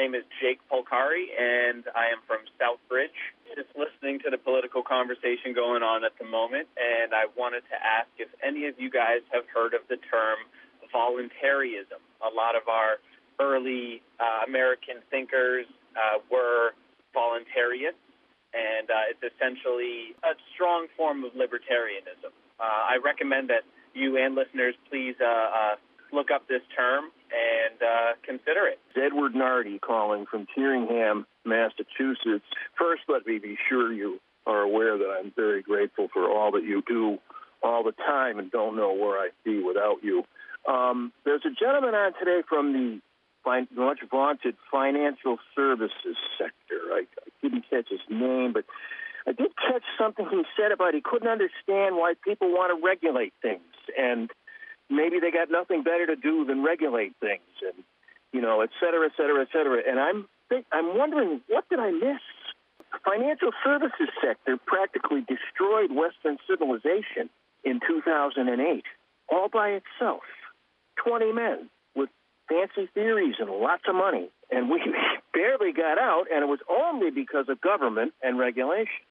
name is Jake Polcari, and I am from Southbridge. Just listening to the political conversation going on at the moment, and I wanted to ask if any of you guys have heard of the term voluntarism. A lot of our early American thinkers were voluntarians, and it's essentially a strong form of libertarianism. I recommend that you and listeners please look up this term and consider it. It's Edward Nardi calling from Tyringham, Massachusetts. First, let me be sure you are aware that I'm very grateful for all that you do all the time and don't know where I'd be without you. There's a gentleman on today from the much vaunted financial services sector. I didn't catch his name, but I did catch something he said about he couldn't understand why people want to regulate things, and maybe they got nothing better to do than regulate things, and et cetera, et cetera, et cetera. And I'm wondering, what did I miss? The financial services sector practically destroyed Western civilization in 2008, all by itself. 20 men with fancy theories and lots of money, and we barely got out, and it was only because of government and regulation.